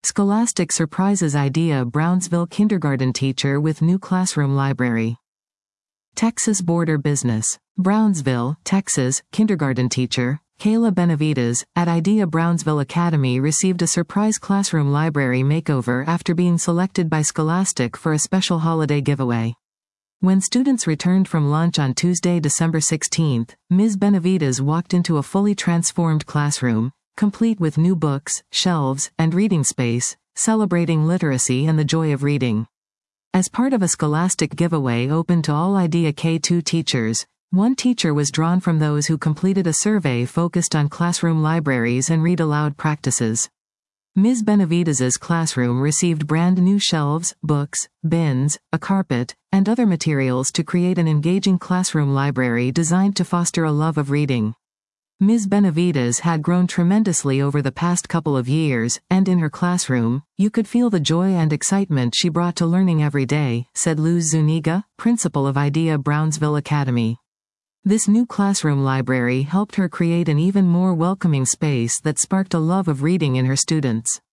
Scholastic surprises IDEA Brownsville kindergarten teacher with new classroom library. Texas Border Business. Brownsville, Texas, kindergarten teacher, Kayla Benavides, at IDEA Brownsville Academy received a surprise classroom library makeover after being selected by Scholastic for a special holiday giveaway. When students returned from lunch on Tuesday, December 16, Ms. Benavides walked into a fully transformed classroom, complete with new books, shelves, and reading space, celebrating literacy and the joy of reading. As part of a Scholastic giveaway open to all IDEA K-2 teachers, one teacher was drawn from those who completed a survey focused on classroom libraries and read-aloud practices. Ms. Benavides's classroom received brand new shelves, books, bins, a carpet, and other materials to create an engaging classroom library designed to foster a love of reading. Ms. Benavides had grown tremendously over the past couple of years, and in her classroom, you could feel the joy and excitement she brought to learning every day, said Luz Zuniga, principal of IDEA Brownsville Academy. This new classroom library helped her create an even more welcoming space that sparked a love of reading in her students.